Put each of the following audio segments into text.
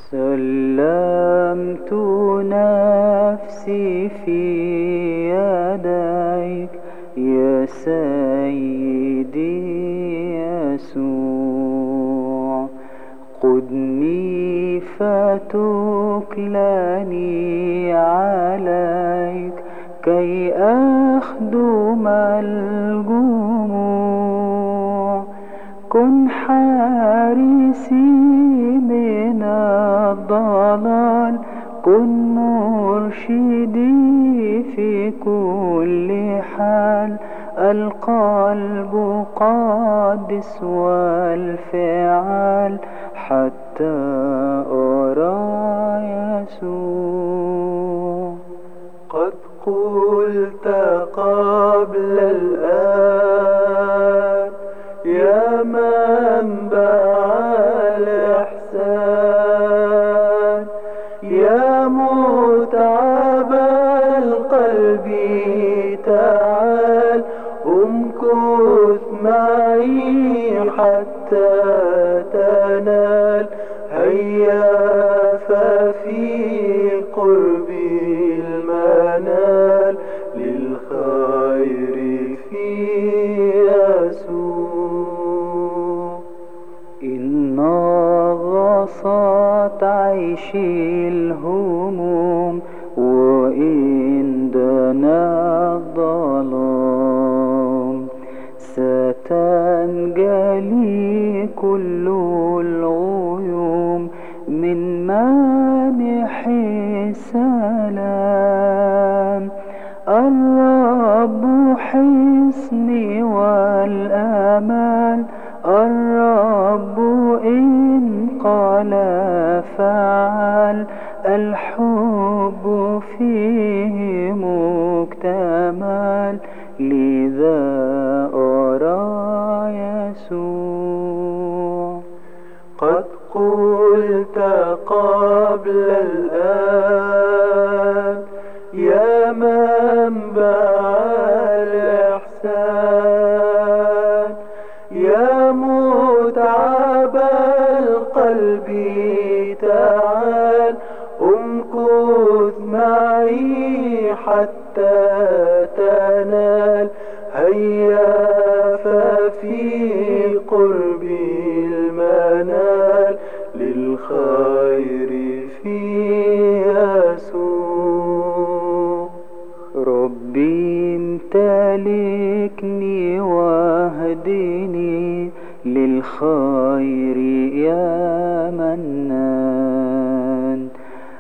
سلمت نفسي في يديك يا سيدي يسوع، قدني فتكلني عليك كي أخدم الجموع. كن حارسي من الضلال، كن مرشدي في كل حال. القلب قادس والفعال حتى أرى يسوع. قد قلت قبل الآن يا منبع الإحسان، يا متعب القلب تعال امكث معي حتى تنال. هيا ففي قربي المنال للخير في يسوع. إن غصت عيشي الهموم وإن دنا الظلام، ستنجلي كل الغيوم من مانح السلام. الرب حصني والأمان، الرب إن قال فعل. الحب فيه مكتمل لذا أرى يسوع. قد قلت قبل الآن يا منبع الإحسان، يا متعب القلب تعال امكث معي حتى تنال. هيا ففي قربي المنال للخير في يسوع. ربي امتلكني واهدني للخير يا منان.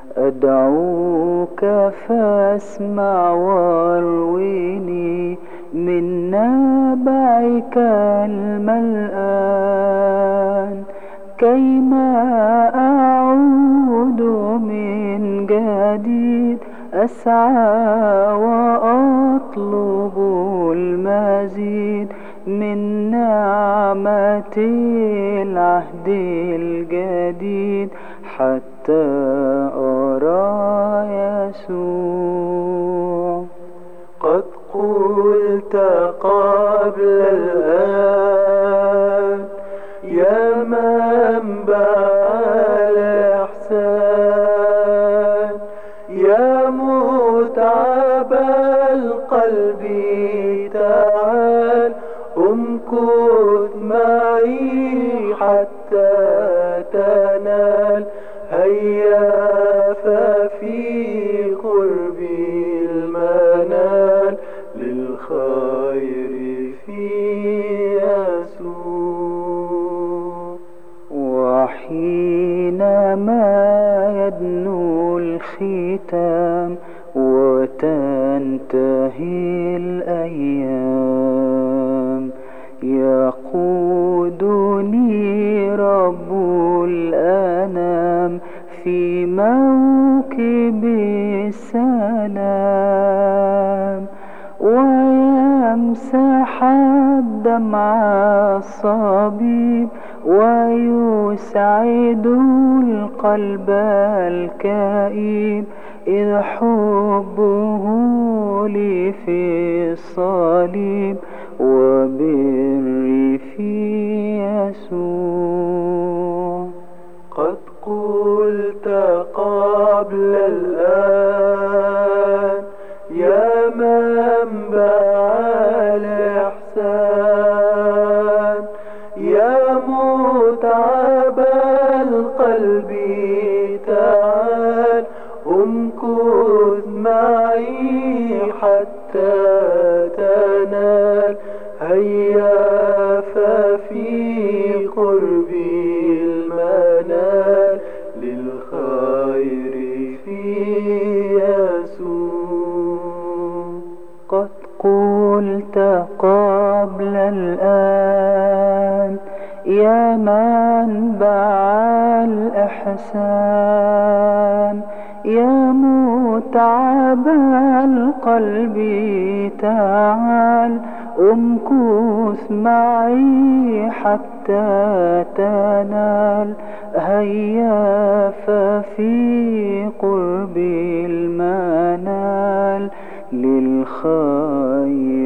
أدعوك فاسمع وارويني من نبعك الملآن، كيما أعود من جديد أسعى وأطلب المزيد من نعمة العهد الجديد حتى أرى يسوع. قد قلت قبل الآن يا منبع الإحسان، يا متعب القلب تعال امكث معي حتى تنال. هيا ففي قربي المنال للخير في يسوع. وحينما يدنو الختام وتنتهي الأيام، يقودني رب الأنام في موكب السلام، ويمسح الدمع الصبيب ويسعد القلب الكئيب، إذ حبه لي في الصليب وبري في يسوع. قد قلت قلبي تعال امكث معي حتى تنال. هيا ففي قربي المنال للخير في يسوع. قد قلت قبل الآن يا منبع الإحسان، يا متعب القلب تعال امكث معي حتى تنال. هيا ففي قرب المنال للخير